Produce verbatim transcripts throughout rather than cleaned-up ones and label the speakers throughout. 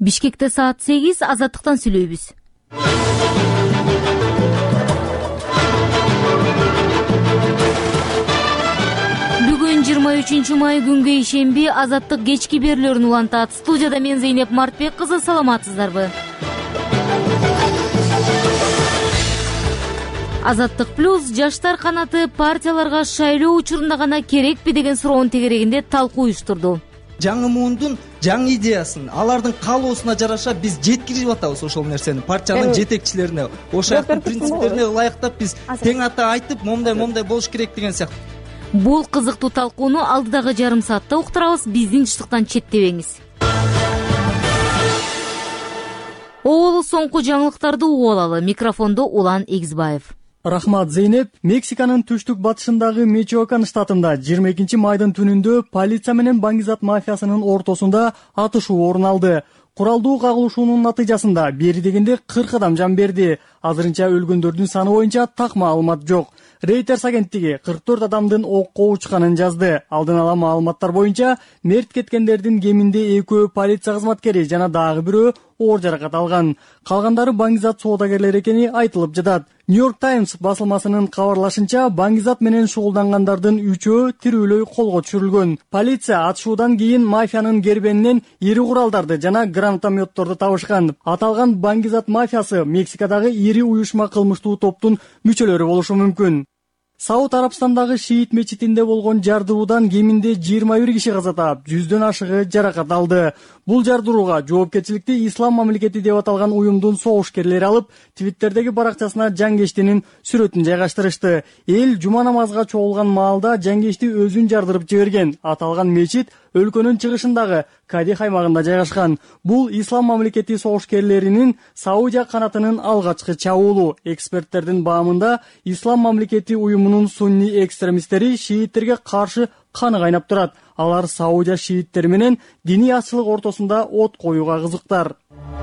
Speaker 1: Бишкекте саат сегиз, Азаттыктан сүйлөйбүз. Бүгүн жыйырма үчүнчү май күнгө ишемби, Азаттык кечки берүүлөрүн улантат. Студияда мен Зейнеп Мартбек кызы, саламатсыздарбы? Азаттык плюс жаштар канаты партияларга шайлоо учурунда гана керекпи деген суроонун тегерегинде талкуу уюштурду.
Speaker 2: Жаңы муундун жаңы идеясын, алардын каалоосуна жараша биз жеткирип атабыз ошол нерсени партиянын жетекчилерине, ошол принциптерине ылайыктап биз тең ата айтып, момдай момдай болуш керек деген сыяктуу.
Speaker 1: Бул кызыктуу талкууну алдыдагы жарым саатта уктурабыз, биздин жыштыктан четтебеңиз. Оолу соңку жаңылыктарды угуп алалы. Микрофондо Улан Эгизбаев.
Speaker 3: Рахмат, Зейнеп. Мексиканын түштүк батышындагы Мичоакан штатында жыйырма экинчи майдын түнүндө полиция менен Баңгизат мафиясынын ортосунда атышуу орун алды. Куралдуу кагылышуунун натыйжасында бери дегенде кырк адам жан берди. Азырынча өлгөндөрдүн саны боюнча так маалымат жок. Reuters агенттиги кырк төрт адамдын окко учканын жазды. Алдын ала маалыматтар боюнча мерт кеткендердин кеминде экөө полиция кызматкери жана дагы бирөө оор жаракат алган. Калгандары Баңгизат соодагерлери экени айтылып жатат. Нью-Йорк Таймс басылмасынын кабарлашынча, Баңгизат менен шугулдангандардын үчөө тирүүлөй колго түшүрүлгөн. Полиция атышуудан кийин мафиянын кербенинен ири куралдарды жана гранатометторду табышкан. Аталган Баңгизат мафиясы Мексикадагы ири уюшма кылмыштуу топтун мүчөлөрү болушу мүмкүн. Сауд Арабстандагы шиит мечитинде болгон жардыруудан кеминде жыйырма бир киши каза таап, жүздөн ашыгы жаракат алды. Бул жардырууга жоопкерчиликти Ислам мамлекети деп аталган уюмдун согушкерлери алып, Твиттердеги баракчасына жангештинин сүрөтүн жайгаштырышты. Эл жума намазга чогулган маалда жангешти өзүн жардырып жиберген. Аталган мечит өлкөнүн чыгышындагы Кадих аймагында жайгашкан. Бул Ислам мамлекети согушкерлеринин Саудия канатынын алгачкы чабуулу. Эксперттердин баамында Ислам мамлекети уюмунун сунни экстремисттери шииттерге каршы каны кайнап турат. Алар Саудия шииттери менен диний азчылык ортосунда от коюуга кызыктар.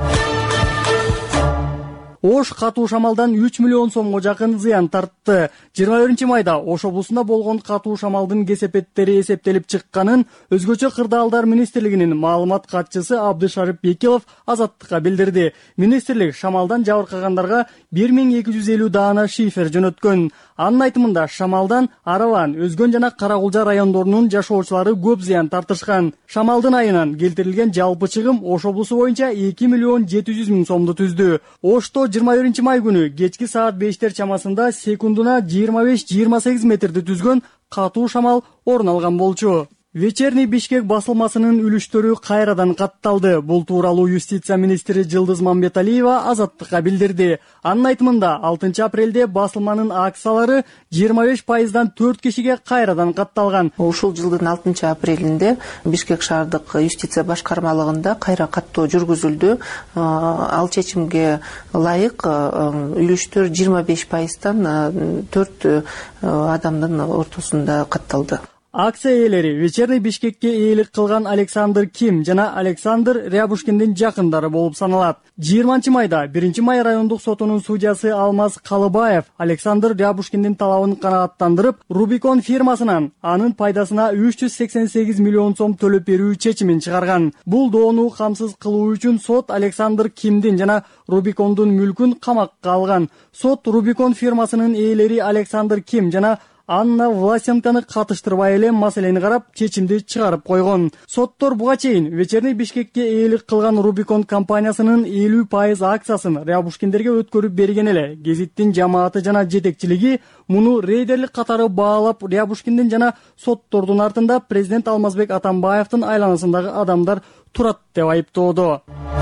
Speaker 3: Ош катуу шамалдан үч миллион сомго жакын зыян тартты. жыйырма биринчи майда Ош облусунда болгон катуу шамалдын кесепеттери эсептелип чыкканын өзгөчө кырдаалдар министрлигинин маалымат катчысы Абдышарып Бекилов Азаттыкка билдирди. Министрлик шамалдан жабыркагандарга бир миң эки жүз элүү даана шифер жөнөткөн. Анын айтымында шамалдан Араван, Өзгөн жана Карагулжа райондорунун жашоочулары көп зыян тартышкан. Шамалдын айынан келтирилген жалпы чыгым Ош облусу боюнча эки миллион жети жүз миң сомду түздү. Ошто жыйырма биринчи май күнү кечки саат бештер чамасында секундуна жыйырма беш жыйырма сегиз метрди түзгөн катуу шамал орун алган болчу. Вечерний Бишкек басылмасынын үлүштөрү кайрадан катталды. Бул тууралуу юстиция министри Жылдыз Мамбеталиева Азаттыкка билдирди. Анын айтымында алтынчы апрелде басылманын акциялары жыйырма беш пайыздан төрт кишиге кайрадан катталган.
Speaker 4: Ушул жылдын алтынчы апрелинде Бишкек шаардык юстиция башкармалыгында кайра каттоо жүргүзүлдү. Ал чечимге ылайык үлүштөр жыйырма беш пайыздан төрт адамдын ортосунда катталды.
Speaker 3: Акция ээлери Вечерний Бишкекке ээлик кылган Александр Ким жана Александр Рябушкиндин жакындары болуп саналат. жыйырманчы майда биринчи май райондук сотунун судьясы Алмаз Калыбаев Александр Рябушкиндин талабын канааттандырып, Рубикон фирмасынан анын пайдасына үч жүз сексен сегиз миллион сом төлөп берүү чечимин чыгарган. Бул доону камсыз кылуу үчүн сот Александр Кимдин жана Рубикондун мүлкүн камакка алган. Сот Рубикон фирмасынын ээлери Александр Ким жана Анна Власенканы катыштырбай эле маселени карап, чечимди чыгарып койгон. Соттор буга чейин Вечерний Бишкекке ээлик кылган Рубикон компаниясынын элүү пайыз акциясын Рябушкиндерге өткөрүп берген эле. Гезиттин жамааты жана жетекчилиги муну рейдерлик катары баалап, Рябушкиндин жана соттордун артында президент Алмазбек Атамбаевдин айланасындагы адамдар турат деп айыптоодо.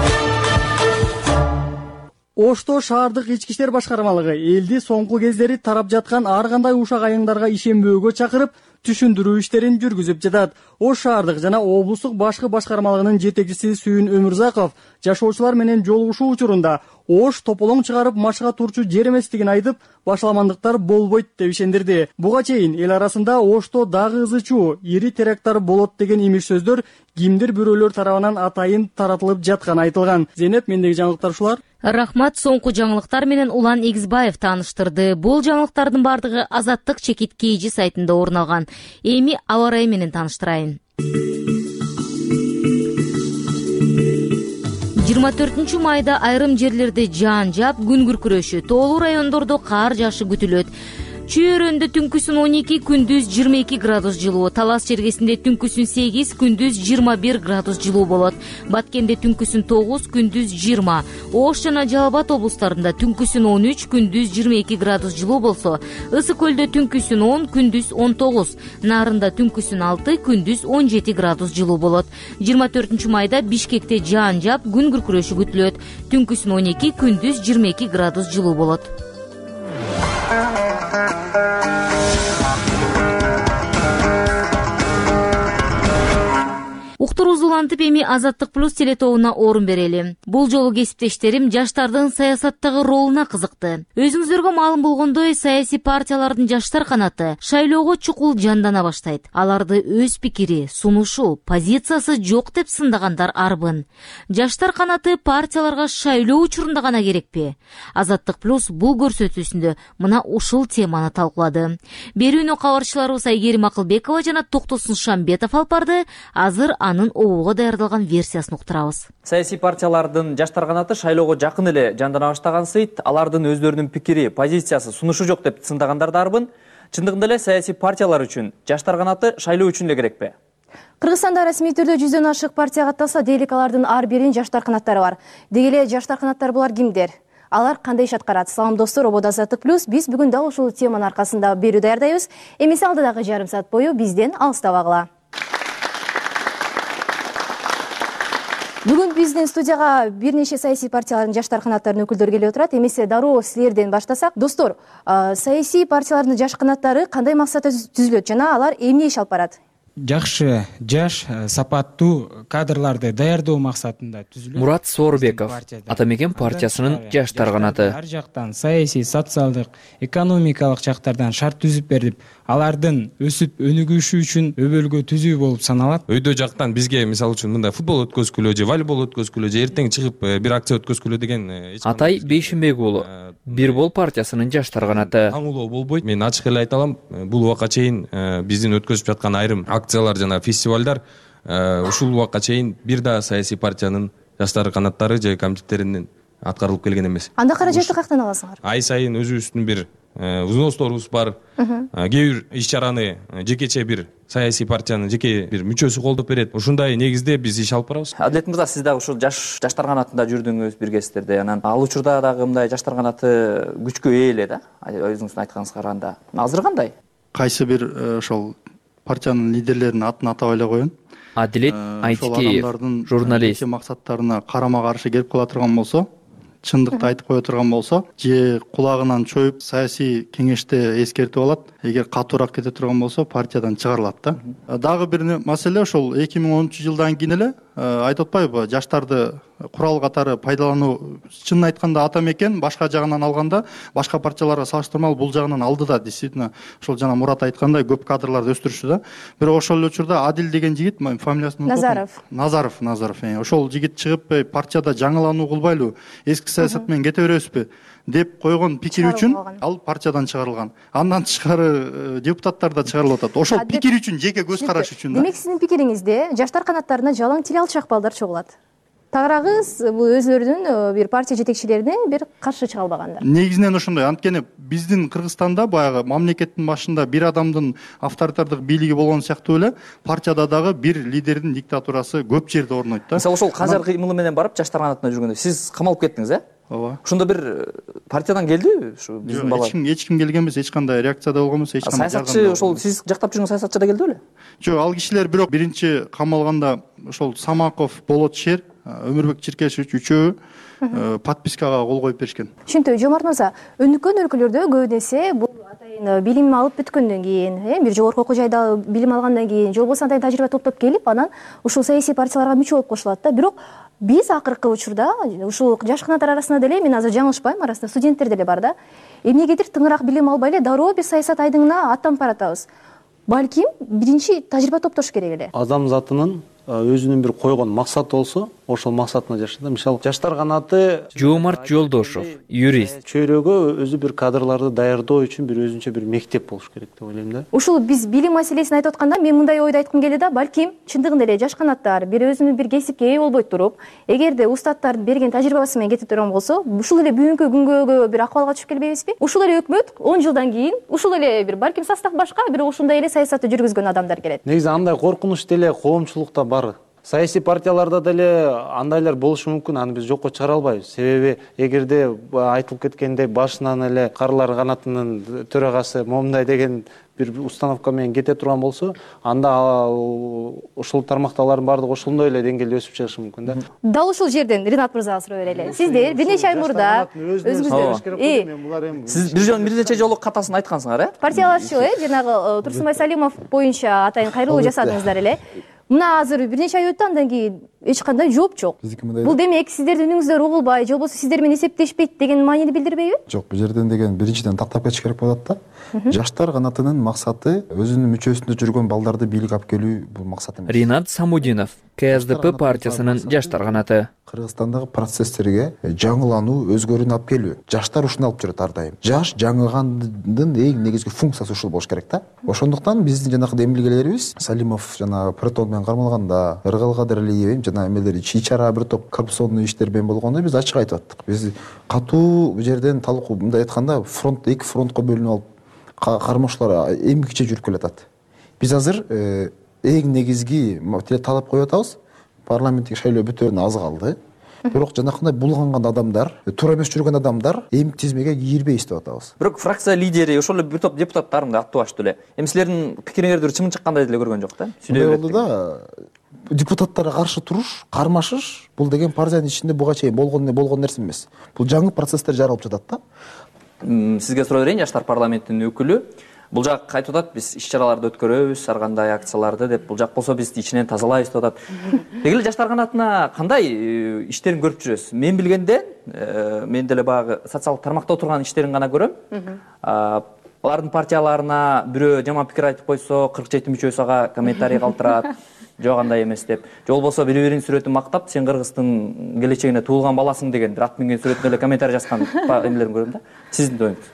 Speaker 3: Ошто шаардык ички иштер башкармалыгы элди соңку кездери тарап жаткан ар кандай ушак айыңдарга ишенбөөгө чакырып, түшүндүрүү иштерин жүргүзүп жатат. Ош шаардык жана облустук башкы башкармалыгынын жетекчиси Сүйүн Өмүрзаков жашоочулар менен жолугушуу учурунда Ош тополоң чыгарып машыга турчу жер эместигин айтып, башаламандыктар болбойт деп ишендирди. Буга чейин эл арасында Ошто дагы ызычуу, ири теракттар болот деген имиш сөздөр кимдир бирөөлөр тарабынан атайын таратылып жатканы айтылган. Зейнеп, мендеги жаңылыктар ушулар.
Speaker 1: Рахмат, соңку жаңылыктар менен Улан Эгизбаев тааныштырды. Бул жаңылыктардын бардыгы Азаттык чекит кейжи сайтында орун алган. Эми аба ырайы менен тааныштырайын. жыйырма төртүнчү майда айрым жерлерде жаан жаап, күн күркүрөшү, тоолуу райондордо кар жаашы күтүлөт. Чүйөрөндө түнкүсүн он эки, күндүз жыйырма эки градус жылуу, Талас чергесинде түнкүсүн сегиз, күндүз жыйырма бир градус жылуу болот. Баткенде түнкүсүн тогуз, күндүз жыйырма. Ош жана Жалал Абад облустарында түнкүсүн он үч, күндүз жыйырма эки градус жылуу болсо, Ысык көлдө түнкүсүн он, күндүз он тогуз, Нарында түнкүсүн алты, күндүз он жети градус жылуу болот. жыйырма төртүнчү майда Бишкекте жаан жаап, күн күркүрөшү күтүлөт. Түнкүсүн он эки, күндүз жыйырма эки градус жылуу болот. Уктуруубузду улантып, эми Азаттык плюс телетобуна орун берели. Бул жолу кесиптештерим жаштардын саясаттагы ролуна кызыкты. Өзүңүздөргө маалым болгондой, саясий партиялардын жаштар канаты шайлоого чукул жандана баштайт. Аларды өз пикири, сунушу, позициясы жок деп сындагандар арбын. Жаштар канаты партияларга шайлоо учурунда гана керекпи? Азаттык плюс бул көрсөтүүсүндө мына ушул теманы талкуулады. Берүүнү кабарчыларыбыз Айгерим Акылбекова жана Токтосун Шамбетов алып барды. Азыр анын обууга даярдалган версиясын уктурабыз.
Speaker 5: Саясий партиялардын жаштар канаты шайлоого жакын эле жандана баштаган сыйт, алардын өздөрүнүн пикири, позициясы, сунушу жок деп сындагандар да арбын. Чындыгында эле саясий партиялар үчүн жаштар канаты шайлоо үчүн эле керекпи?
Speaker 6: Кыргызстанда расмий түрдө жүздөн ашык партия катталса, дейлик алардын ар биринин жаштар канаттары бар. Деги эле жаштар канаттары булар кимдер? Алар кандай иш аткарат? Салам достор, ободо Азаттык плюс. Биз бүгүн дал ушул теманын аркасында берүү даярдайбыз. Эмесе алдыдагы жарым саат бою бизден алыстабагыла. Бүгүн биздин студияга бир нече саясий партиялардын жаштар канаттарынын өкүлдөрү келип отурат. Эмесе дароо силерден баштасак. Достор, саясий партиялардын жаш канаттары кандай максатта түзүлөт жана алар эмне иш алып барат?
Speaker 7: Жакшы, жаш, сапаттуу кадрларды даярдоо максатында түзүлөт.
Speaker 5: Мурат Соорбеков, Атамекен партиясынын жаштар канаты.
Speaker 7: Ар жактан саясий, социалдык, экономикалык жактардан шарт түзүп берип, алардын өсүп өнүгүшү үчүн өбөлгө түзүү болуп саналат.
Speaker 8: Өйдө жактан бизге мисалы үчүн мындай футбол өткөзгүлө же волейбол өткөзгүлө же эртең чыгып бир акция өткөзгүлө деген.
Speaker 5: Атай Бейшенбек уулу, Бир бол партиясынын жаштар канаты.
Speaker 8: Таңулоо болбойт. Мен ачык эле айта алам, бул убакка чейин биздин өткөзүп жаткан айрым акциялар жана фестивалдар ушул убакка чейин бир да саясий партиянын жаштар канаттары же комитеттеринин аткарылып келген эмес.
Speaker 6: Анда каражатты каяктан аласыңар?
Speaker 8: Ай сайын өзүбүздүн бир взносторубуз бар. Кээ бир иш чараны жекече бир саясий партиянын жеке бир мүчөсү колдоп берет. Ушундай негизде биз иш алып барабыз.
Speaker 5: Адилет мырза, сиз дагы ушул жаш жаштар канатында жүрдүңүз бир кездерде. Анан ал учурда дагы мындай жаштар канаты күчкө ээ эле да. Өзүңүздүн айтканыңызга караганда. Азыр кандай?
Speaker 9: Кайсы бир ошол партиянын лидерлеринин атын атап эле коеюн.
Speaker 5: Адилет Айтикеев, журналист.
Speaker 9: Максаттарына карама каршы келип кала турган болсо, чындыкты айтып кое турган болсо, же кулагынан чоюп саясий кеңеште эскертип алат. Эгер катуураак кете турган болсо, партиядан чыгарылат да. Дагы бир маселе ошол эки миң онунчу жылдан кийин эле айтып атпайбы, жаштарды курал катары пайдалануу, чынын айтканда Атамекен башка жагынан алганда, башка партияларга салыштырмалуу бул жагынан алды да, действительно, ошол жана Мурат айткандай көп кадрларды өстүрүштү да. Бирок ошол эле учурда Адил деген жигит, фамилиясын
Speaker 6: Назаров.
Speaker 9: Назаров, Назаров. Ошол жигит чыгып, партияда жаңылануу кылбайлы, эски саясат менен кете беребизби деп койгон пикир үчүн ал партиядан чыгарылган. Андан тышкары депутаттар да чыгарылып атат. Ошол пикир үчүн, жеке көз караш үчүн да.
Speaker 6: Демек сиздин пикириңизде жаштар канаттарына жалаң тил алчак балдар чогулат. Тагыраагыз бул өзлөрүнүн бир партия жетекчилерине бир каршы чыга албагандар.
Speaker 9: Негизинен ошондой. Анткени биздин Кыргызстанда баягы мамлекеттин башында бир адамдын авторитардык бийлиги болгон сыяктуу эле партияда дагы бир лидердин диктатурасы көп жерде орнойт да.
Speaker 5: Мисалы ошол Кажар кыймылы менен барып жаштар канатына жүргөндө сиз камалып кеттиңиз, э?
Speaker 9: Ооба.
Speaker 5: Ошондо бир партиядан келдиби ушу биздин бала?
Speaker 9: Эч ким эч ким келген эмес, эч кандай реакция да болгон эмес, эч кандай.
Speaker 5: Саясатчы ошол сиз жактап жүргөн саясатчы да келди беле?
Speaker 9: Жок, ал кишилер бирок биринчи камалганда ошол Самаков, Болот Шер, Өмүрбек Чиркешевич үчөө подпискага кол коюп беришкен.
Speaker 6: Түшүнтүү, Жомарт мырза, өнүккөн өлкөлөрдө көбүнесе бул атайын билим алып бүткөндөн кийин, бир жогорку окуу жайда билим алгандан кийин, же болбосо андай тажрыйба топтоп келип, анан ушул саясий партияларга мүчө болуп кошулат да. Бирок биз акыркы учурда ушул жаш канаттар арасында деле, мен азыр жаңылышпайм, арасында студенттер деле бар да. Эмнегедир тыңыраак билим албай эле дароо биз саясат айдыңына аттанып баратабыз. Балким биринчи тажрыйба топтош керек эле.
Speaker 10: Адам затынын өзүнүн бир койгон максаты болсо, ошол максатына жашады. Мисалы жаштар канаты
Speaker 5: Жоомарт Жолдошов, юрист.
Speaker 10: Чөйрөгө өзү бир кадрларды даярдоо үчүн бир өзүнчө бир мектеп болуш керек деп ойлойм да.
Speaker 6: Ушул биз билим маселесин айтып атканда мен мындай ойду айткым келет да, балким чындыгында эле жаш канаттар бир өзүнүн бир кесипке ээ болбой туруп, эгерде устаттардын берген тажрыйбасы менен кете турган болсо, ушул эле бүгүнкү күнгө бир акыбалга түшүп келбейбизби? Ушул эле өкмөт он жылдан кийин ушул эле бир балким состав башка, бирок ушундай эле саясатты жүргүзгөн адамдар келет.
Speaker 10: Негизи андай коркунуч деле коомчулукта бар. Саясий партияларда деле андайлар болушу мүмкүн, аны биз жокко чыгара албайбыз. Себеби эгерде айтылып кеткендей башынан эле Карлар канатынын төрагасы момундай деген бир установка менен кете турган болсо, анда ушул тармакталардын баардыгы ошондой эле деңгээлде өсүп чыгышы мүмкүн да.
Speaker 6: Дал ушул жерден Ринат мырзага суроо берели. Сиздер бир нече ай мурда өзүңүздөр
Speaker 5: Сиз бир жолу бир нече жолу катасын айткансыңар, э?
Speaker 6: партиялашуу, э, жанагы Турсунбай Салимов боюнча атайын кайрылуу жасадыңыздар эле. Мына азыр бир нече ай өттү, андан кийин эч кандай жооп жок. Бул демек сиздердин үнүңүздөр угулбай, же болбосо сиздер менен эсептешпейт деген маанини билдирбейби?
Speaker 11: Жок, бул жерден деген биринчиден тактап кетиш керек болот да. Жаштар канатынын максаты өзүнүн мүчөсүндө жүргөн балдарды бийликке алып келүү, бул максат эмес.
Speaker 5: Ринат Самудинов, К С Д П партиясынын жаштар канаты.
Speaker 11: Кыргызстандагы процесстерге жаңылануу, өзгөрүүнү алып келүү. Жаштар ушуну алып жүрөт ар дайым. Жаш жаңылгандын эң негизги функциясы ушул болуш керек да. Ошондуктан биздин жанагы демилгелерибиз Салимов жана Протон менен кармалганда, Ыргалкадыр Алиев жана эмелер чийчара бир топ коррупционный иштер менен болгондо биз ачык айтып аттык. Биз катуу бул жерден талкуу, мындай айтканда, фронт эки фронтко бөлүнүп алып кармоочулар эмгиче жүрүп келатат. Биз азыр эң негизги талап коюп атабыз. Парламенттик шайлоо бүтөөнү аз калды. Бирок жанакындай булганган адамдар, туура эмес жүргөн адамдар эмгик тизмеге кирбей иштеп атабыз.
Speaker 5: Бирок фракция лидери ошол эле бир топ депутаттарым да аттуу баштуу эле. Эми силердин пикириңерди чымын чыккандай деле көргөн жок да.
Speaker 11: Сүйлөп болду да. Депутаттарга каршы туруш, кармашыш бул деген партиянын ичинде буга чейин болгон болгон нерсе эмес. Бул жаңы процесстер жаралып жатат да.
Speaker 5: Сизге суроо берейин, жаштар парламентинин өкүлү. Бул жак айтып атат, биз иш-чараларды өткөрөбүз, ар кандай акцияларды деп, бул жак болсо биз ичинен тазалайбыз деп атат. Деги эле жаштар канатына кандай иштерин көрүп жүрөсүз? Мен билгенде, мен деле баягы социалдык тармакта отурган иштерин гана көрөм. Алардын партияларына бирөө жаман пикир айтып койсо, кырк жети мүчөсү ага комментарий калтырат. Жок андай эмес деп. Же болбосо бири-биринин сүрөтүн мактап, сен Кыргыздын келечегине туулган баласың деген бир ат минген сүрөтүнө эле комментарий жазган эмелерин көрөм да. Сиздин оюңуз?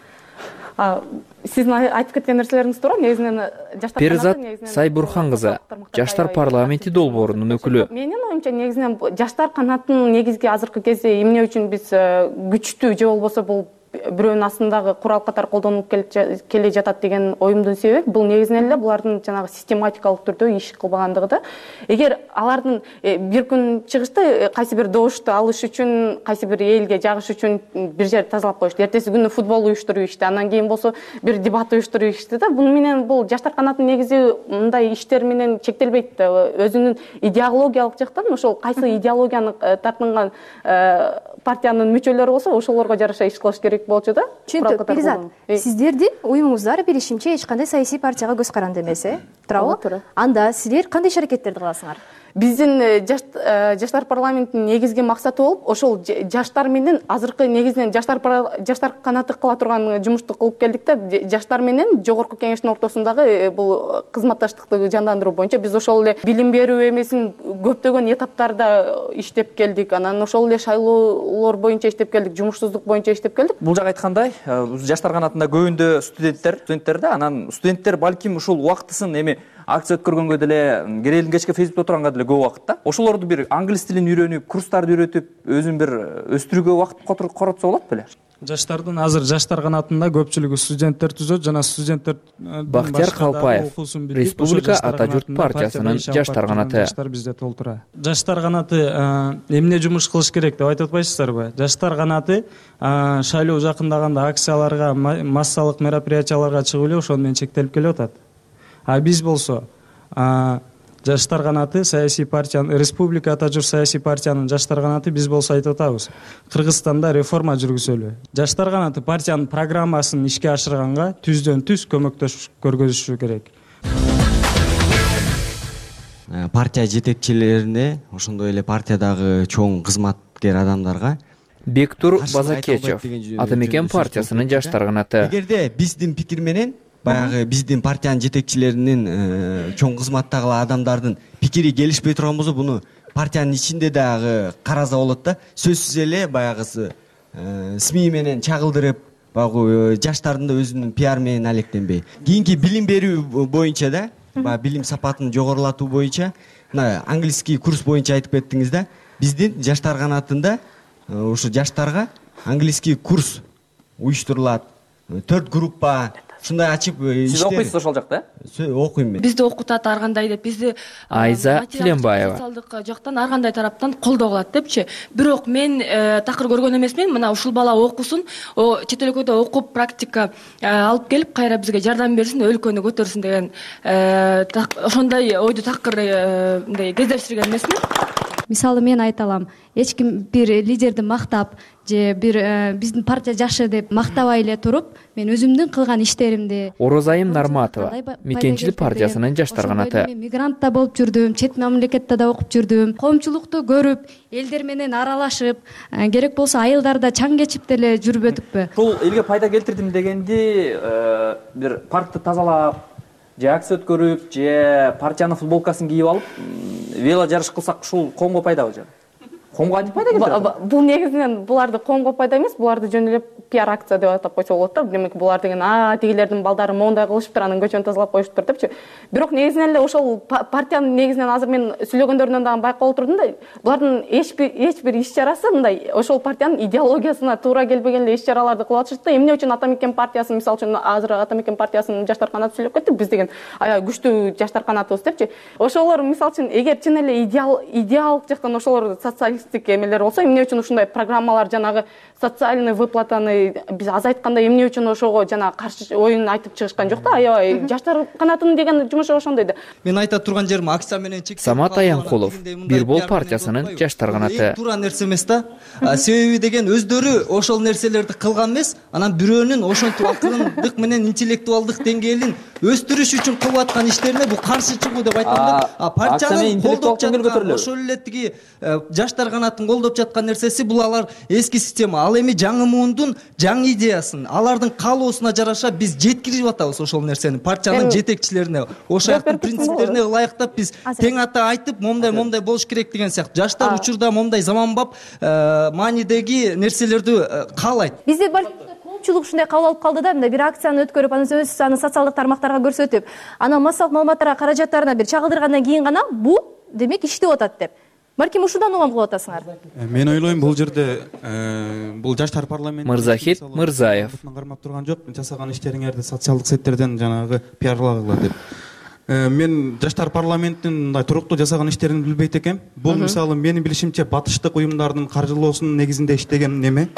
Speaker 12: Сиздин айтып кеткен нерселериңиз туура. Негизинен жаштар
Speaker 5: Перизат Сайбурхан кызы, жаштар парламенти долбоорунун өкүлү.
Speaker 12: Менин оюмча негизинен жаштар канатынын негизги азыркы кезде эмне үчүн биз күчтүү же болбосо бул бирөөнүн астындагы курал катары колдонулуп келе жатат деген оюмдун себеби бул негизинен эле булардын жанагы систематикалык түрдө иш кылбагандыгы да. Эгер алардын бир күн чыгышты кайсы бир добушту алыш үчүн, кайсы бир элге жагыш үчүн бир жерди тазалап коюшту, эртеси күнү футбол уюштуруп ишти, андан кийин болсо бир дебат уюштуруп ишти да. Буну менен бул жаштар канатынын негизи мындай иштер менен чектелбейт да. Өзүнүн идеологиялык жактан ошол кайсы идеологияны тартынган партиянын мүчөлөрү болсо, ошолорго жараша иш кылыш керек болчу да.
Speaker 6: Түшүнүктүү. Перизат, сиздердин уюңуздар билишимче эч кандай саясий партияга көз каранды эмес, э? Туурабы? Анда силер кандай иш аракеттерди кыласыңар?
Speaker 12: Биздин жаштар парламентинин негизги максаты болуп, ошол жаштар менен азыркы негизинен жаштар жаштар канаты кыла турган жумушту кылып келдик да. Жаштар менен жогорку кеңештин ортосундагы бул кызматташтыкты жандандыруу боюнча биз ошол эле билим берүү эмесин көптөгөн этаптарда иштеп келдик. Анан ошол эле шайлоолор боюнча иштеп келдик, жумушсуздук боюнча иштеп келдик.
Speaker 5: Бул жак айткандай, жаштар канатында көбүндө студенттер, студенттер да, анан студенттер балким ушул убактысын эми акция өткөргөнгө деле, керелин кечке Фейсбукта отурганга деле көп убакытта. Ошолорду бир англис тилин үйрөнүп, курстарды үйрөтүп, өзүн бир өстүрүүгө убакыт коротсо болот беле?
Speaker 7: Жаштардын азыр жаштар канатында көпчүлүгү студенттер түзөт жана студенттер
Speaker 5: Бактияр Калпаев, Республика Ата журт партиясынын жаштар канаты.
Speaker 7: Жаштар бизде толтура. Жаштар канаты эмне жумуш кылыш керек деп айтып атпайсыздарбы? Жаштар канаты шайлоо жакындаганда акцияларга, массалык мероприятияларга чыгып эле ошону менен чектелип келип атат. А биз болсо жаштар канаты саясий партиянын, Республика Ата журт саясий партиянын жаштар канаты биз болсо айтып атабыз. Кыргызстанда реформа жүргүзөлү. Жаштар канаты партиянын программасын ишке ашырганга түздөн түз көмөктөшүп көргөзүшү керек.
Speaker 13: Партия жетекчилерине, ошондой эле партиядагы чоң кызматкер адамдарга
Speaker 5: Бектур Базакечев, Ата Мекен партиясынын жаштар канаты.
Speaker 13: Эгерде биздин пикир менен баягы биздин партиянын жетекчилеринин чоң кызматтагы адамдардын пикири келишпей турган болсо, буну партиянын ичинде дагы караза болот да. Сөзсүз эле баягысы СМИ менен чагылдырып, баягы жаштардын да өзүнүн пиар менен алектенбей. Кийинки билим берүү боюнча да, баягы билим сапатын жогорулатуу боюнча, мына английский курс боюнча айтып кеттиңиз да. Биздин жаштар канатында ушу жаштарга английский курс уюштурулат. Төрт группа ушундай ачып иштер.
Speaker 5: Сиз окуйсуз ошол жакта?
Speaker 13: Окуйм мен.
Speaker 14: Бизди окутат ар кандай деп, бизди
Speaker 15: Айза Тиленбаева.
Speaker 14: социалдык жактан ар кандай тараптан колдоо кылат депчи. Бирок мен такыр көргөн эмесмин. Мына ушул бала окусун, чет өлкөдө окуп практика алып келип кайра бизге жардам берсин, өлкөнү көтөрсүн деген ошондой ойду такыр мындай кездештирген эмесмин.
Speaker 16: Мисалы мен айта алам, эч ким бир лидерди мактап же бир биздин партия жакшы деп мактабай эле туруп, мен өзүмдүн кылган иштеримди.
Speaker 15: Орозайым Нарматова, Мекенчилик партиясынын жаштар канаты.
Speaker 16: Мигрантта болуп жүрдүм, чет мамлекетте да окуп жүрдүм. Коомчулукту көрүп, элдер менен аралашып, керек болсо айылдарда чаң кечип деле жүрбөдүкпү.
Speaker 5: Бул элге пайда келтирдим дегенди бир паркты тазалап, же акция өткөрүп, же партиянын футболкасын кийип алып, вело жарыш кылсак ушул коомго пайдабы же? Коомго кантип пайда келтирет?
Speaker 12: Бул негизинен буларды коомго пайда эмес, буларды жөн эле пиар акция деп атап койсо болот да. Демек булар деген а тигилердин балдары моундай кылышыптыр, анан көчөнү тазалап коюшуптур депчи. Бирок негизинен эле ошол партиянын негизинен азыр мен сүйлөгөндөрүнөн дагы байкап отурдум да, булардын эч бир эч бир иш чарасы мындай ошол партиянын идеологиясына туура келбеген эле иш чараларды кылып атышат да. Эмне үчүн Ата Мекен партиясы, мисалы үчүн азыр Ата Мекен партиясынын жаштар канаты сүйлөп кеттик, биз деген аябай күчтүү жаштар канатыбыз депчи. Ошолор мисалы үчүн эгер чын эле идеал идеалдык жактан ошолор социалисттик эмелер болсо, эмне үчүн ушундай программалар, жанагы социальный выплатаны биз азайтканда эмне үчүн ошого жана каршы оюн айтып чыгышкан жок да. Аябай жаштар канатынын деген жумушу ошондой да.
Speaker 2: Мен айта турган жерим акция менен чек.
Speaker 15: Самат Аянкулов, Бир Бол партиясынын жаштар канаты.
Speaker 2: Туура нерсе эмес да. Себеби деген өздөрү ошол нерселерди кылган эмес, анан бирөөнүн ошентип акылдык менен интеллектуалдык деңгээлин өстүрүш үчүн кылып аткан иштерине бул каршы чыгуу деп айтам да. Партиянын колдоп жаткан ошол эле тиги жаштар канатын колдоп жаткан нерсеси бул алар эски система. Ал эми жаңы муундун жаңы идеясын, алардын каалоосуна жараша биз жеткирип атабыз ошол нерсени партиянын жетекчилерине, ошол жактын принциптерине ылайыктап биз тең ата айтып, момдай момдай болуш керек деген сыяктуу. Жаштар учурда момдай заманбап маанидеги нерселерди каалайт.
Speaker 6: Бизде коомчулук ушундай кабыл алып калды да, мындай бир акцияны өткөрүп, анан өз аны социалдык тармактарга көрсөтүп, анан массалык маалыматтарга каражаттарына бир чагылдыргандан кийин гана бул демек иштеп атат деп. Балким ушудан улам кылып атасыңар.
Speaker 17: Мен ойлойм, бул жерде бул жаштар парламенти
Speaker 15: Мырзахит Мырзаев
Speaker 17: кармап турган жок, жасаган иштериңерди социалдык сеттерден жанагы пиарлагыла деп. Мен жаштар парламенттин мындай туруктуу жасаган иштерин билбейт экем. Бул мисалы менин билишимче батыштык уюмдардын каржылоосунун негизинде иштеген неме.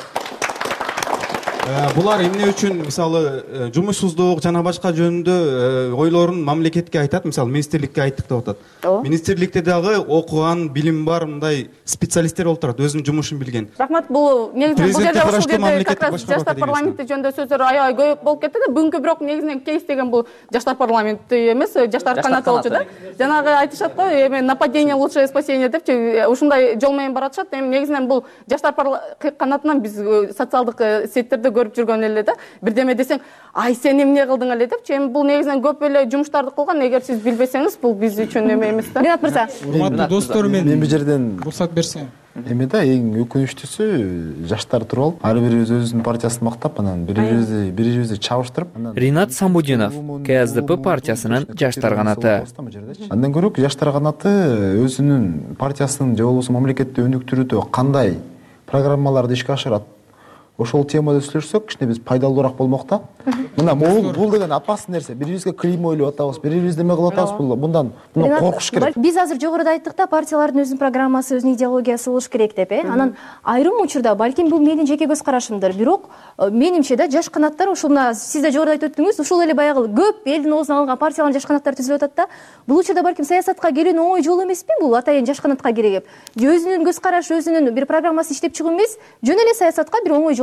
Speaker 17: Булар эмне үчүн мисалы жумушсуздук жана башка жөнүндө ойлорун мамлекетке айтат, мисалы министрликке айттык деп атат. Министрликте дагы окуган, билим бар мындай специалисттер болуп турат, өзүнүн жумушун билген.
Speaker 12: Рахмат, бул негизинен бул жерде ушул жерде как раз жаштар парламенти жөнүндө сөздөр аябай көп болуп кетти да. Бүгүнкү бирок негизинен кейс деген бул жаштар парламенти эмес, жаштар канаты болчу да. Жанагы айтышат го, эми нападение лучшее спасение депчи, ушундай жол менен баратышат. Эми негизинен бул жаштар канатынан биз социалдык сеттерде көрүп жүргөн эле да. Бирдеме десең, ай сен эмне кылдың эле депчи. Эми бул негизинен көп эле жумуштарды кылган. Эгер сиз билбесеңиз, бул биз үчүн эме эмес да.
Speaker 6: Ринат мырза.
Speaker 17: Урматтуу достор,
Speaker 11: мен бул жерден
Speaker 17: уруксат берсем.
Speaker 11: Эми да эң өкүнүчтүүсү жаштар туруп алып, ар бирибиз өзүбүздүн партиясын мактап, анан бири-бирибизди бири-бирибизди чабыштырып,
Speaker 15: Ринат Самбудинов, К С Д П партиясынын жаштар канаты.
Speaker 11: Андан көрө жаштар канаты өзүнүн партиясынын же болбосо мамлекетти өнүктүрүүдө кандай программаларды ишке ашырат, ошол темада сүйлөшсөк, кичине биз пайдалуураак болмок да. Мына бул деген опасный нерсе. Бири-бирибизге клеймо ойлоп атабыз, бири-бирибизди эме кылып атабыз. Бул мындан мындан коркуш керек.
Speaker 6: Биз азыр жогоруда айттык да, партиялардын өзүнүн программасы, өзүнүн идеологиясы болуш керек деп, э. Анан айрым учурда, балким бул менин жеке көз карашымдыр, бирок менимче да жаш канаттар ушул мына сиз да жогоруда айтып өттүңүз, ушул эле баягы көп элдин оозуна алынган партиялардын жаш канаттары түзүлүп атат да. Бул учурда балким саясатка кирүүнүн оңой жолу эмеспи бул, атайын жаш канатка киригип. Өзүнүн көз карашы, өзүнүн бир программасы иштеп чыгуу эмес, жөн эле саясатка бир оңой жол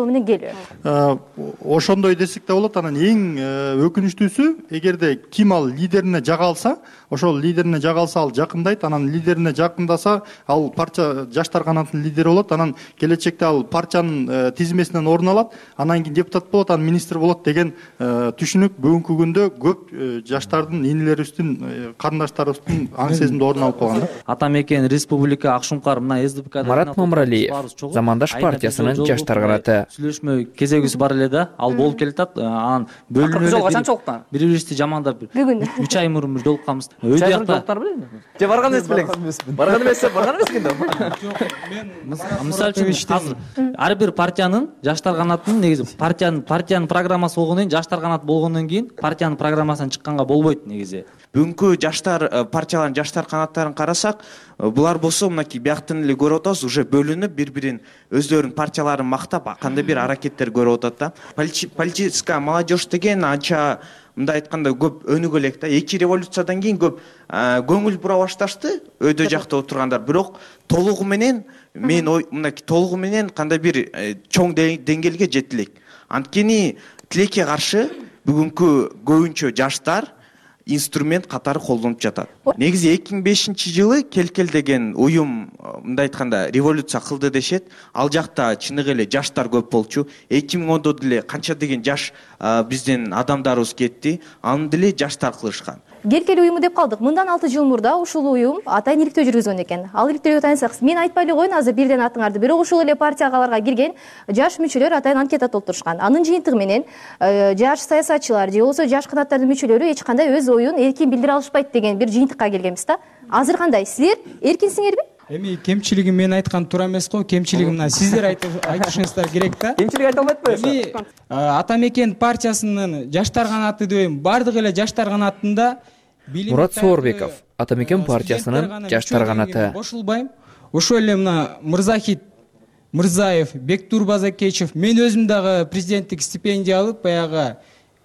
Speaker 6: жолу менен келүү.
Speaker 9: Ошондой десек да болот. Анан эң өкүнүчтүүсү, эгерде ким ал лидерине жага алса, ошол лидерине жага алса ал жакындайт, анан лидерине жакындаса ал партия жаштар канатынын лидери болот, анан келечекте ал партиянын тизмесинен орун алат, анан кийин депутат болот, анан министр болот деген түшүнүк бүгүнкү күндө көп жаштардын, инилерибиздин, карындаштарыбыздын аң сезимде орун алып калган.
Speaker 5: Ата мекен Республика Акшумкар мына эс ди пэ када
Speaker 15: Марат Мамралиев, Замандаш партиясынын жаштар канаты.
Speaker 5: Сүйлөшмө кезегибиз бар эле да, ал болуп келатат. Анан бөлүнүп эле качан жолуктуңар? Бири-бирибизди жамандап
Speaker 6: бүгүн
Speaker 5: үч ай мурун бир жолукканбыз. Өй жакта же барган эмес белеңиз? Барган эмес, барган эмес экен да. Жок, мен мисалы үчүн азыр ар бир партиянын жаштар канатынын негизи партиянын партиянын программасы болгондон кийин, жаштар канат болгондон кийин партиянын программасынан чыкканга болбойт негизи.
Speaker 18: Бүгүнкү жаштар партиялардын жаштар канаттарын карасак, булар болсо мынакей бияктан эле көрүп атабыз, уже бөлүнүп бири-бирин өздөрүнүн партияларын мактап, кандай бир аракеттер көрүп атат да. Политическая молодежь деген анча мындай айтканда көп өнүгө элек да. Эки революциядан кийин көп көңүл бура башташты өйдө жакта отургандар. Бирок толугу менен мен мынакей толугу менен кандай бир чоң деңгээлге жете элек. Анткени тилекке каршы бүгүнкү көбүнчө жаштар инструмент катары колдонуп жатат. Негизи эки миң бешинчи жылы Келкел деген уюм мындай айтканда революция кылды дешет. Ал жакта чыныгы эле жаштар көп болчу. эки миң ондо деле канча деген жаш биздин адамдарыбыз кетти. Аны деле жаштар кылышкан.
Speaker 6: Келкел уюму деп калдык. Мындан алты жыл мурда ушул уюм атайын иликтөө жүргүзгөн экен. Ал иликтөөгө таянсак, мен айтпай эле коеюн азыр бирден атыңарды. Бирок ушул эле партияларга кирген жаш мүчөлөр атайын анкета толтурушкан. Анын жыйынтыгы менен жаш саясатчылар же болбосо жаш канаттардын мүчөлөрү эч кандай өз оюн эркин билдире алышпайт деген бир жыйынтыкка келгенбиз да. Азыр кандай? Силер эркинсиңерби?
Speaker 19: Эми кемчилиги мен айткан туура эмес го, кемчилиги мына сиздер айтышыңыздар керек да.
Speaker 5: Кемчилик айта албайт белесиз?
Speaker 19: Эми Ата мекен партиясынын жаштар канаты дейм, бардык эле жаштар канатында
Speaker 15: Мурат Соорбеков, Ата мекен партиясынын жаштар канаты.
Speaker 19: Кошулбайм. Ошол эле мына Мырзахит Мырзаев, Бектур Базакечев, мен өзүм дагы президенттик стипендия алып, баягы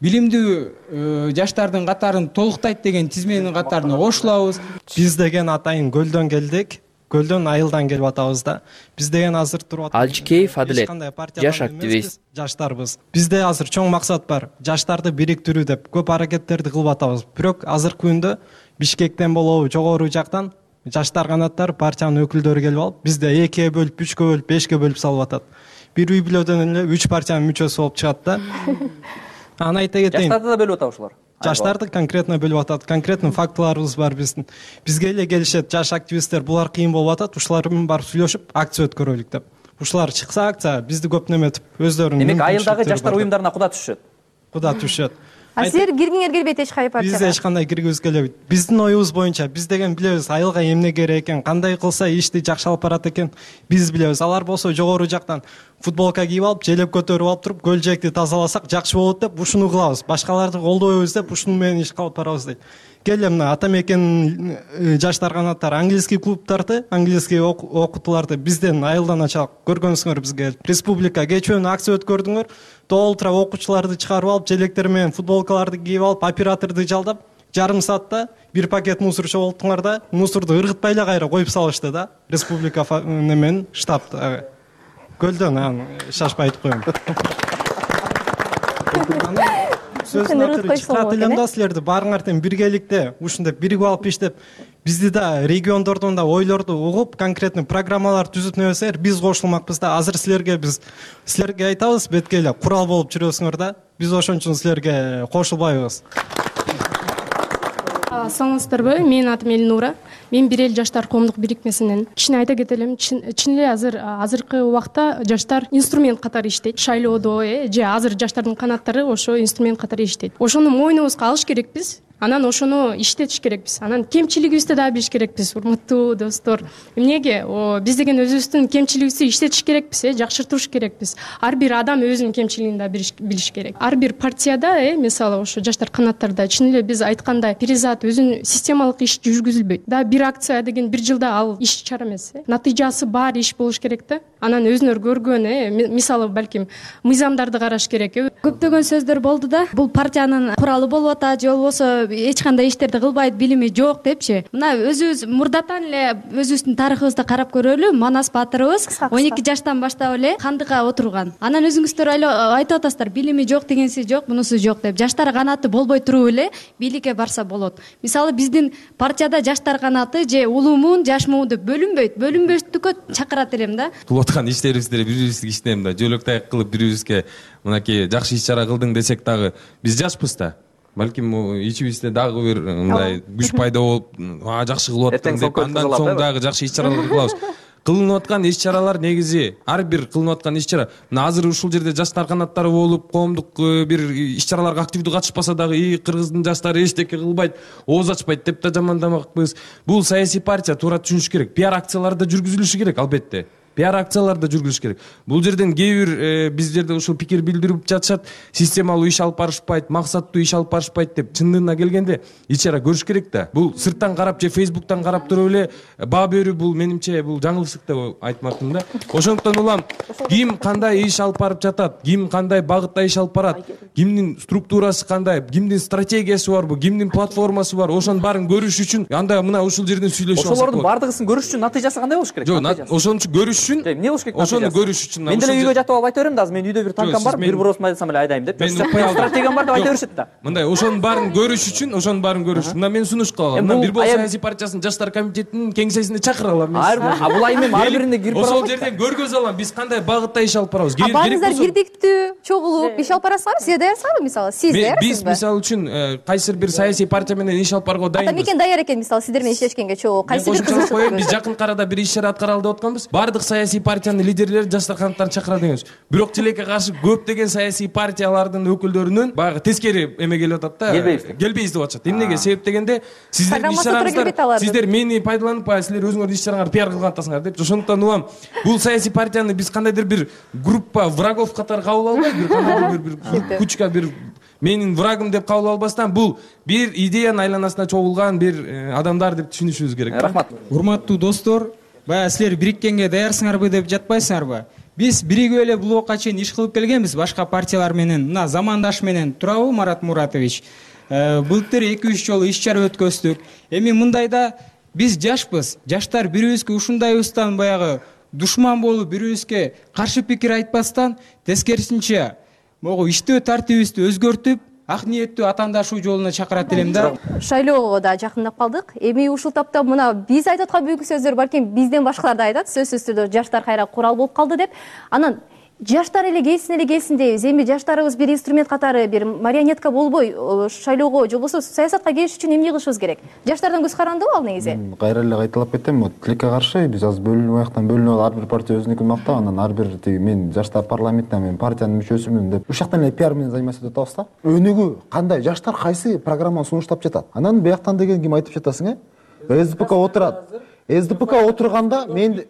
Speaker 19: билимдүү жаштардын катарын толуктайт деген тизменин катарына кошулабыз.
Speaker 20: Биз деген атайын көлдөн келдик. Көлдөн айылдан келип атабыз да. Биз деген азыр туруп атабыз.
Speaker 15: Алжикеев Адилет, жаш активист.
Speaker 20: Жаштарбыз. Бизде азыр чоң максат бар. Жаштарды бириктирүү деп көп аракеттерди кылып атабыз. Бирок азыркы күндө Бишкектен болобу, жогору жактан жаштар канаттар партиянын өкүлдөрү келип алып, бизде экиге бөлүп, үчкө бөлүп, бешке бөлүп салып атат. Бир үй бүлөдөн эле үч партиянын мүчөсү болуп чыгат да. Аны айта кетейин.
Speaker 5: Жаштарды да бөлүп атат ушулар.
Speaker 20: Жаштарды конкретно бөлүп атат. Конкретно фактыларыбыз бар биздин. Бизге эле келишет жаш активисттер, булар кыйын болуп атат, ушулар менен барып сүйлөшүп, акция өткөрөлүк деп. Ушулар чыкса акция, бизди көп неметип, өздөрүнүн.
Speaker 5: Демек айылдагы жаштар уюмдарына куда түшөт?
Speaker 20: Куда түшөт.
Speaker 6: А силер киргиңер келбейт эч кайсы партияга?
Speaker 20: Биз эч кандай киргибиз келбейт. Биздин оюбуз боюнча биз деген билебиз айылга эмне керек экен, кандай кылса ишти жакшы алып барат экен, биз билебиз. Алар болсо жогору жактан футболка кийип алып, желеп көтөрүп алып туруп, көл жээкти тазаласак жакшы болот деп ушуну кылабыз. Башкаларды колдойбуз деп ушуну менен иш кылып барабыз дейт. Келе мына Ата мекен жаштар канаттары английский клубдарды, английский окутууларды бизден айылдан ачалык. Көргөнсүңөр бизге республика кечүүнү акция өткөрдүңөр. Толтура окуучуларды чыгарып алып, желектер менен футболкаларды кийип алып, операторду жалдап, жарым саатта бир пакет мусор чогулттуңар да, мусорду ыргытпай эле кайра коюп салышты да. Республика немен штаб көлдөн шашпай айтып коем. Сөзүн акыры чыкырат элем да силерди баарыңар тең биргеликте ушундай биригип алып иштеп, бизди да региондордон да ойлорду угуп, конкретный программалар түзүп небесеңер, биз кошулмакпыз да. Азыр силерге биз силерге айтабыз, бетке эле курал болуп жүрөсүңөр да. Биз ошон үчүн силерге кошулбайбыз.
Speaker 21: Саламатсыздарбы? Менин атым Элнура. Мен бир эл жаштар коомдук бирикмесинен. Кичине айта кетелим, чын эле азыр азыркы убакта жаштар инструмент катары иштейт. Шайлоодо же азыр жаштардын канаттары ошо инструмент катары иштейт. Ошону мойнубузга алыш керекпиз. Анан ошону иштетиш керекпиз. Анан кемчилигибизди да билиш керекпиз, урматтуу достор. Эмнеге? Биз деген өзүбүздүн кемчилигибизди иштетиш керекпиз, э, жакшыртыш керекпиз. Ар бир адам өзүнүн кемчилигин да билиш керек. Ар бир партияда, э, мисалы ошо жаштар канаттарда чын эле биз айткандай перизат өзүнүн системалык иш жүргүзүлбөйт. Да бир акция деген бир жылда ал иш чара эмес, э. Натыйжасы бар иш болуш керек да. анан өзүнөр көргөн э мисалы балким мыйзамдарды караш керек э
Speaker 16: көптөгөн сөздөр болду да, бул партиянын куралы болуп атат же болбосо эч кандай иштерди кылбайт, билими жок депчи. Мына өзүбүз мурдатан эле өзүбүздүн тарыхыбызды карап көрөлү. Манас баатырыбыз он эки жаштан баштап эле кандыкка отурган. Анан өзүңүздөр айтып атасыздар, билими жок дегенси жок, мунусу жок деп. Жаштар канаты болбой туруп эле бийликке барса болот. Мисалы биздин партияда жаштар канаты же улуумун, жашмуун деп бөлүнбөйт. Бөлүнбөштүккө чакырат элем да.
Speaker 8: Кылып аткан иштерибизди бири бирибизди кичинем да, жөлөк таяк кылып бири бирибизге мынакей жакшы иш чара кылдың десек дагы биз жашпыз да. Балким ичибизде дагы бир мындай күч пайда болуп, а жакшы кылып аттың деп андан соң дагы жакшы иш чаралар кылабыз. Кылынып аткан иш чаралар негизи ар бир кылынып аткан иш чара. Мына азыр ушул жерде жаштар канаттары болуп, коомдук бир иш чараларга активдүү катышпаса дагы, и кыргыздын жаштары эчтеке кылбайт, ооз ачпайт деп да жамандамакпыз. Бул саясий партия, туура түшүнүш керек. Пиар акциялары да жүргүзүлүшү керек албетте. Пиар акциялар да жүргүзүш керек. Бул жерден кээ бир биз жерде ушул пикир билдирип жатышат, системалуу иш алып барышпайт, максаттуу иш алып барышпайт деп. Чындыгына келгенде иш чара көрүш керек да. Бул сырттан карап же Facebooktан карап туруп эле баа берүү, бул менимче бул жаңылыштык деп айтмакмын да. Ошондуктан улам ким кандай иш алып барып жатат, ким кандай багытта иш алып барат, кимдин структурасы кандай, кимдин стратегиясы барбы, кимдин платформасы бар, ошонун баарын көрүш үчүн анда мына ушул жерден сүйлөшүп алсак.
Speaker 5: Ошолордун бардыгысын көрүш үчүн натыйжасы кандай болуш керек?
Speaker 8: Жок, ошон үчүн көрүш үчүн
Speaker 5: эмне болуш керек?
Speaker 8: Ошону көрүш үчүн
Speaker 5: мен деле үйгө жатып алып айта берем да, азыр менин үйдө бир танкам бар, бир бросун айтсам эле айдайм деп. Стратегиям бар деп айта беришет да.
Speaker 8: Мындай ошонун баарын көрүш үчүн, ошонун баарын көрүш үчүн мына мен сунуш кылгам. Мына бир болсо саясий партиясынын жаштар комитетинин кеңсесине чакыра алам мен.
Speaker 5: А бул айым ар бирине кирип бара алам.
Speaker 8: Ошол жерден көргөзө алам биз кандай багытта иш алып барабыз.
Speaker 6: Баарыңыздар бирдиктүү, чогулуп иш алып барасыңарбы? Сиз даярсыңарбы мисалы? Сиз даярсызбы?
Speaker 8: Биз мисалы үчүн кайсыр бир саясий партия менен иш алып барууга дайынбыз.
Speaker 6: Ата мекен даяр экен мисалы сиздер менен иштешкенге чогуу. Кайсы бир
Speaker 8: кызык? Биз жакын арада бир иш чара аткаралы деп атканбыз. Бардык саясий партиянын лидерлери жаштар канаттарын чакыра дегенбиз. Бирок тилекке каршы көптөгөн саясий партиялардын өкүлдөрүнүн баягы тескери эме келип атат да. Келбейбиз деп атышат. Эмнеге? Себеп дегенде сиздердин иш чараңыздар, сиздер мени пайдаланып, силер өзүңөрдүн иш чараңарды пиар кылган атасыңар деп. Ошондуктан улам бул саясий партияны биз кандайдыр бир группа врагов катары кабыл албай, бир кандайдыр бир кучка бир менин врагым деп кабыл албастан бул бир идеянын айланасына чогулган бир адамдар деп түшүнүшүбүз керек.
Speaker 5: Рахмат.
Speaker 19: Урматтуу достор, баягы силер бириккенге даярсыңарбы деп жатпайсыңарбы? Биз биригип эле бул убакка чейин иш кылып келгенбиз башка партиялар менен. Мына замандаш менен туурабы Марат Муратович? Былтыр эки үч жолу иш чара өткөздүк. Эми мындайда биз жашпыз. Жаштар бирибизге ушундайыбыздан баягы душман болуп, бирибизге каршы пикир айтпастан, тескерисинче могу иштөө тартибибизди өзгөртүп, ак ниеттүү атаандашуу жолуна чакырат элем да.
Speaker 6: Шайлоого да жакындап калдык. Эми ушул тапта мына биз айтып аткан бүгүнкү сөздөр балким бизден башкалар да айтат. Сөзсүз түрдө жаштар кайра курал болуп калды деп. Анан жаштар эле келсин эле келсин дейбиз. Эми жаштарыбыз бир инструмент катары, бир марионетка болбой шайлоого же болбосо саясатка келиш үчүн эмне кылышыбыз керек? Жаштардан көз карандыбы ал негизи?
Speaker 11: Кайра эле кайталап кетем. Тилекке каршы биз азыр бөлүнүп аяктан бөлүнүп алып, ар бир партия өзүнүкүн мактап, анан ар бир тиги мен жаштар парламентинен мен партиянын мүчөсүмүн деп. Ушул жактан эле пиар менен займаштап атабыз да. Өнүгүү кандай, жаштар кайсы программаны сунуштап жатат? Анан бияктан деген ким айтып жатасың, э? СДПК отурат. СДПК отурганда мен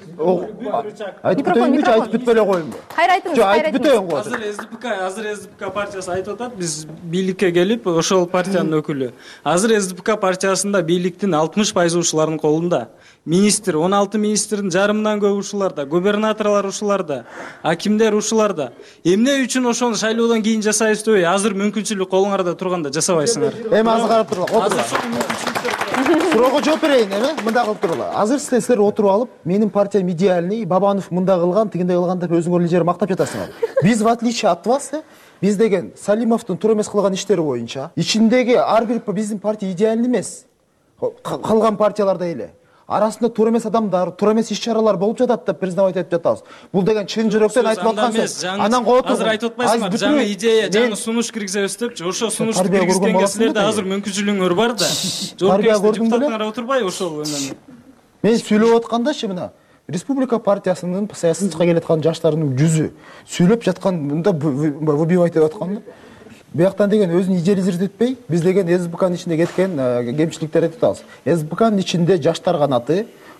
Speaker 11: айтып бүтөйүнбү, айтып бүтпөй эле коеюнбу?
Speaker 6: Кайра айтыңыз,
Speaker 11: кайра айтып бүтөйүн го.
Speaker 7: Азыр СДПК, азыр СДПК партиясы айтып атат, биз бийликке келип, ошол партиянын өкүлү. Азыр СДПК партиясында бийликтин алтымыш пайызы ушулардын колунда. Министр, он алты министрдин жарымынан көп ушуларда, губернаторлор ушуларда, акимдер ушуларда. Эмне үчүн ошону шайлоодон кийин жасайбыз дебей, азыр мүмкүнчүлүк колуңарда турганда жасабайсыңар?
Speaker 11: Эми азыр карап туруңар. Суроого жооп берейин, эме? Мындай кылып туруңар. Азыр силер отуруп алып, менин партиям идеальный, Бабанов мындай кылган, тигиндей кылган деп өзүңөр эле жер мактап жатасыңар. Биз в отличие от вас, биз деген Салимовдун туура эмес кылган иштери боюнча, ичиндеги ар бир биздин партия идеальный эмес. Калган партияларда эле арасында туура эмес адамдар, туура эмес иш чаралар болуп жатат деп признавать этип жатабыз. Бул деген чын жүрөктөн айтып аткан сөз. Анан коотур.
Speaker 7: Азыр айтып атпайсыңар, жаңы идея, жаңы сунуш киргизебиз депчи. Ошо сунушту киргизгенге силерде азыр мүмкүнчүлүгүңөр бар да. Жоопкерчиликти депутаттар отурбай ошол менен.
Speaker 11: Мен сүйлөп аткандачы мына Республика партиясынын саясатка келаткан жаштардын жүзү сүйлөп жаткан мында выбивать этип аткан да. Бияктан деген өзүн идеализировать этпей, биз деген СДПКнын ичинде кеткен кемчиликтерди айтып атабыз. СДПКнын ичинде жаштар канаты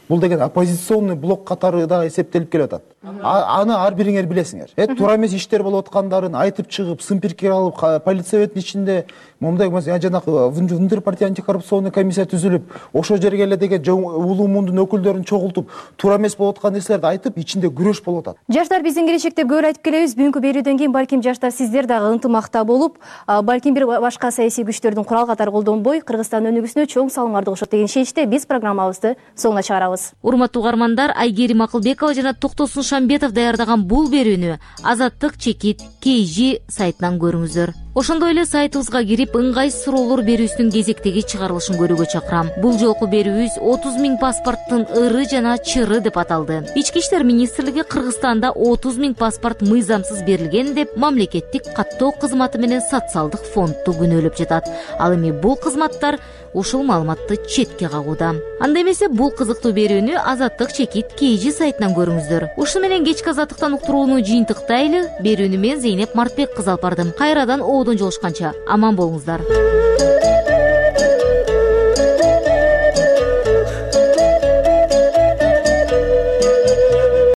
Speaker 11: бул деген оппозиционный блок катары да эсептелип келатат. Аны ар бириңер билесиңер. Э туура эмес иштер болуп аткандарын айтып чыгып, сын пикир алып, политсоветтин ичинде момундай жанагы Внутрь партия антикоррупционный комиссия түзүлүп, ошол жерге эле деген улуу мундун өкүлдөрүн чогултуп, туура эмес болуп аткан нерселерди айтып, ичинде күрөш болуп атат.
Speaker 6: Жаштар биздин келечекте көп айтып келебиз. Бүгүнкү берүүдөн кийин балким жаштар сиздер дагы ынтымакта болуп, балким бир башка саясий күчтөрдүн курал катары колдонбой, Кыргызстан өнүгүүсүнө чоң салымдарды кошот деген ишеничте биз программабызды соңуна чыгарабыз.
Speaker 1: Урматтуу угармандар, Айгерим Акылбекова жана Токтосун Шамбетов даярдаган бул берүүнү Азаттык чекит кей жи сайтынан көрүңүздөр. Ошондой эле сайтыбызга кирип, ыңгайсыз суроолор берүүсүнүн кезектеги чыгарылышын көрүүгө чакырам. Бул жолку берүүбүз отуз миң паспорттун ыры жана чыры деп аталды. Ички иштер министрлиги Кыргызстанда отуз миң паспорт мыйзамсыз берилген деп мамлекеттик каттоо кызматы менен социалдык фондду күнөөлөп жатат. Ал эми бул кызматтар ушул маалыматты четке кагууда. Анда эмесе бул кызыктуу берүүнү Азаттык чекит кей жи сайтынан көрүңүздөр. Ушуну менен кечки азаттыктан уктурууну жыйынтыктайлы. Берүүнү мен Зейнеп Мартбек кызы алып бардым. Кайрадан оодон жолушканча аман болуңуздар.